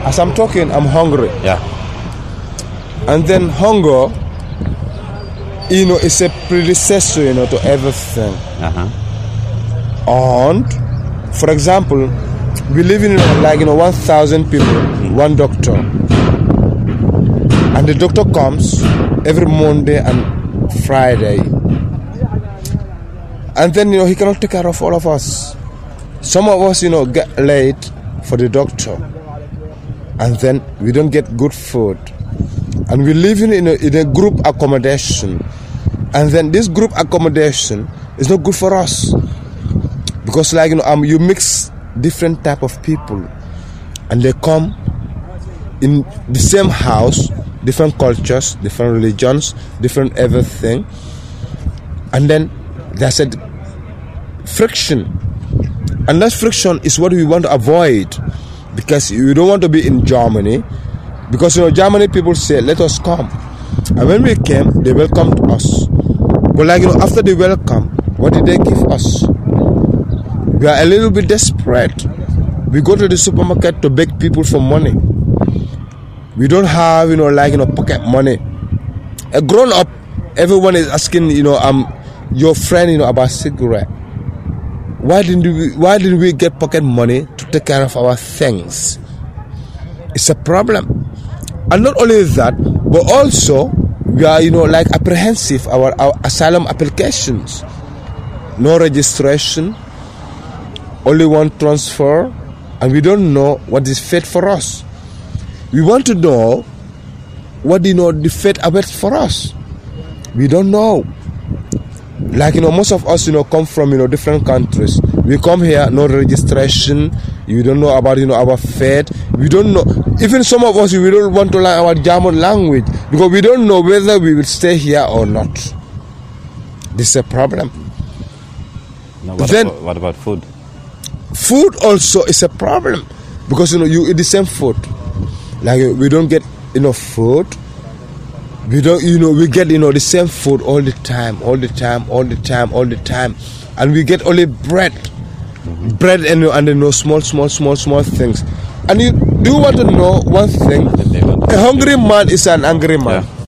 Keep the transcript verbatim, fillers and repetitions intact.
as I'm talking, I'm hungry. Yeah. And then hunger, you know, is a predecessor, you know, to everything. Uh-huh. And, for example, we live in, you know, like, you know, one thousand people, mm. one doctor. And the doctor comes every Monday and Friday. And then, you know, he cannot take care of all of us. Some of us, you know, get late for the doctor. And then we don't get good food. And we live in a, in a group accommodation. And then this group accommodation is not good for us. Because, like, you know, um, you mix different type of people. And they come in the same house, different cultures, different religions, different everything. And then there's a friction. And that friction is what we want to avoid. Because you don't want to be in Germany. Because, you know, Germany people say, let us come. And when we came, they welcomed us. But, like, you know, after the welcome, what did they give us? We are a little bit desperate. We go to the supermarket to beg people for money. We don't have, you know, like, you know, pocket money. A grown up, everyone is asking, you know, um, your friend, you know, about cigarette. Why didn't we, why didn't we get pocket money to take care of our things? It's a problem. And not only that, but also we are, you know, like apprehensive our, our asylum applications. No registration, only one transfer, and we don't know what is fit for us. We want to know what, you know, the fate awaits for us. We don't know. Like, you know, most of us, you know, come from, you know, different countries. We come here, no registration. You don't know about, you know, our fate. We don't know. Even some of us, we don't want to learn our German language because we don't know whether we will stay here or not. This is a problem. Now, what, then, about, what about food? Food also is a problem because, you know, you eat the same food. Like, we don't get enough food. We don't, you know, we get, you know, the same food all the time, all the time, all the time, all the time. And we get only bread. Mm-hmm. Bread and, and you know, small, small, small, small things. And you do want to know one thing. A hungry man is an angry man. Yeah.